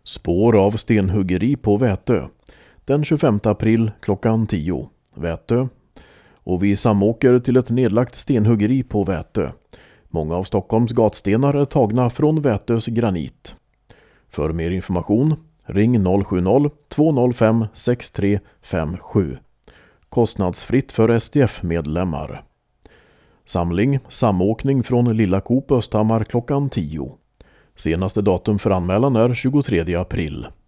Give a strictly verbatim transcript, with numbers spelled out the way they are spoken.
Spår av stenhuggeri på Vätö. Den tjugofemte april klockan tio. Vätö. Och vi samåker till ett nedlagt stenhuggeri på Vätö. Många av Stockholms gatstenar är tagna från Vätös granit. För mer information ring noll sju noll två noll fem sex tre fem sju. Kostnadsfritt för S D F-medlemmar. Samling, samåkning från Lilla Coop Östhammar klockan tio. Senaste datum för anmälan är tjugotredje april.